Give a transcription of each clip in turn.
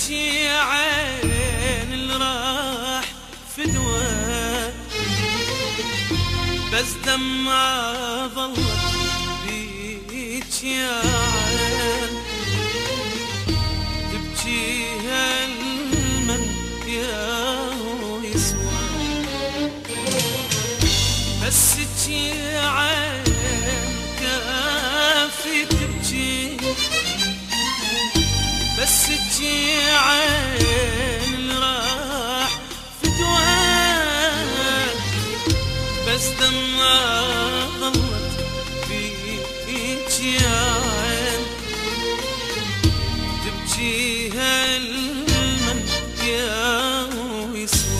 تبكي عين اللي راح فدوى، بس دمعة ظلت بيك يا عين، تبكيها المن ياهو يسوى، بس تجي عين كافي تبكي، بس تجي عين اللي راح فدوى، بس دمعة ظلت بيك يا عين، تبكيها المن ياهو يسوى.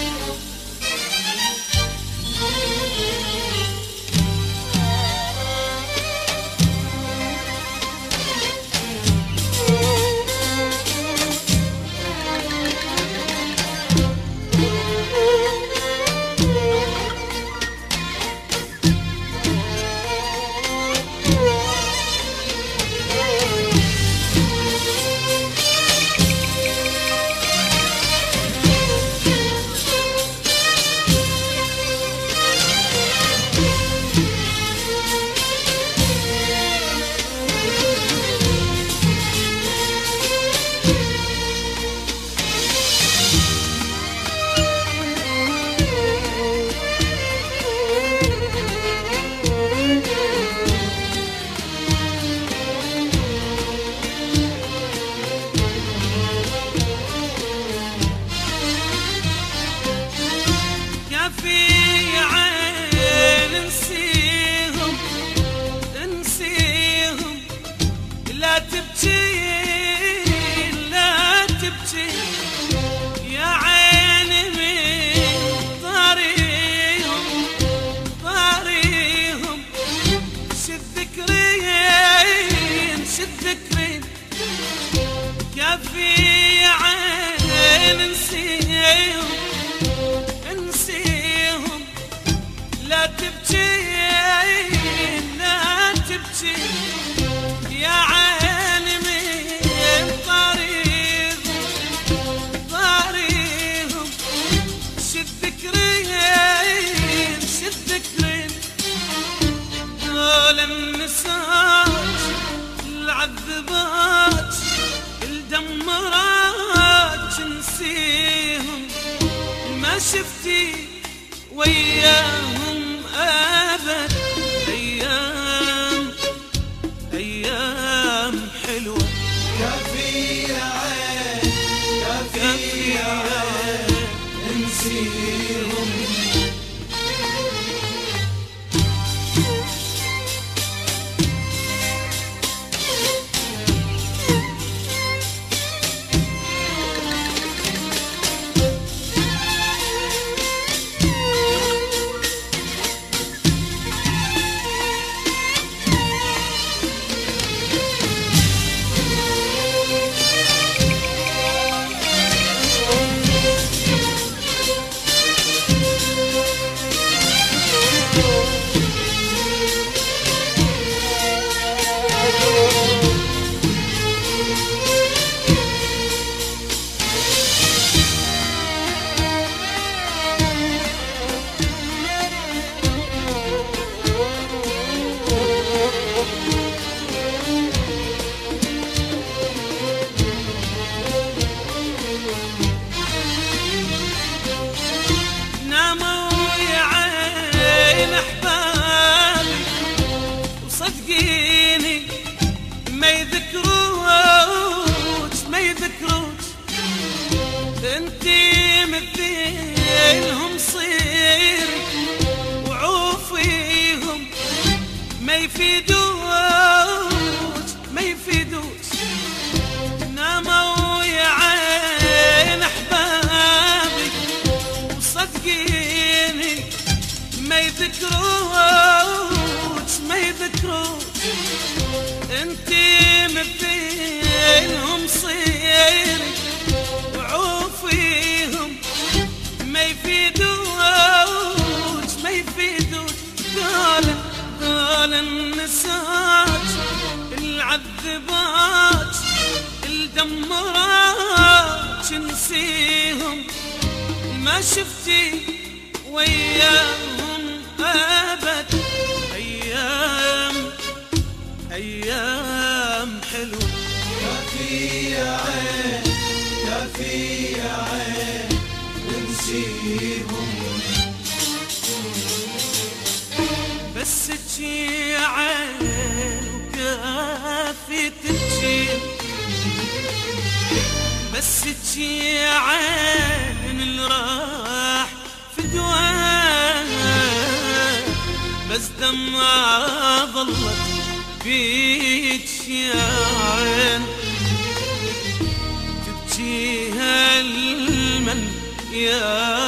في عين نسيهم نسيهم، لا تبكي لا تبكي يا عيني من طاريهم طاريهم، شد ذكرين شد ذكرين، يا في عين نسيهم لا تبكي لا تبكي يا عيني من طريقهم طريقهم، شد ذكرين شد ذكرين، دول النسات العذبات الدمرات نسيهم، ما شفتي وياهم أبد أيام أيام حلوة، كافي عين كافي عين نسيهم. صدقيني ما يذكروك ما يذكروك، انتي مثلهم صيري وعوفيهم ما يفيدوك ما يفيدوك، ناموا يا عين احبابي وصدقيني ما يذكروك ما يذكروك، انتي مثلهم صيري وعوفيهم ما يفيدوك ما يفيدوك، دول النسات العذبات الدمرات تنسيهم ما شفتي وياهم أبد. أيام حلوة كافي يا عين كافي يا عين ننسيهم. بس تجي يا عين وكافي تبكي، بس تجي يا عين اللي راح فدواه، بس دمعة ظلت بيك يا عين تبكيها المن يا